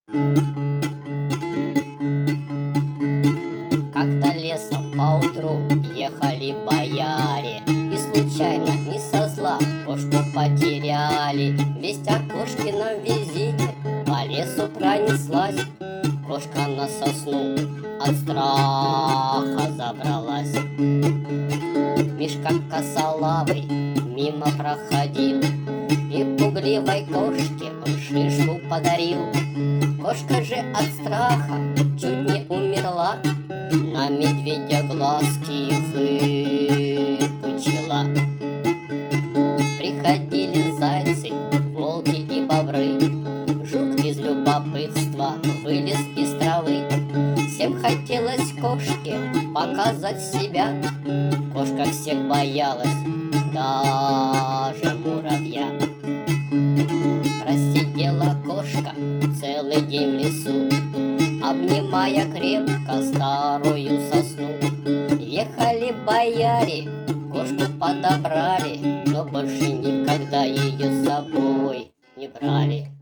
Как-то лесом поутру ехали бояре, и случайно, не со зла, кошку потеряли. Весть о кошкином визите по лесу пронеслась. Кошка на сосну от страха забралась. Мишка косолапый мимо проходил, и пугливой кошке он шишку подарил. Кошка же от страха чуть не умерла, на медведя глазки выпучила. Приходили зайцы, волки и бобры, жук из любопытства вылез из травы. Всем хотелось кошке показать себя, кошка всех боялась, даже муравья. Просидела кошка целый день в лесу, обнимая крепко старую сосну. Ехали бояре, кошку подобрали, но больше никогда ее с собой не брали.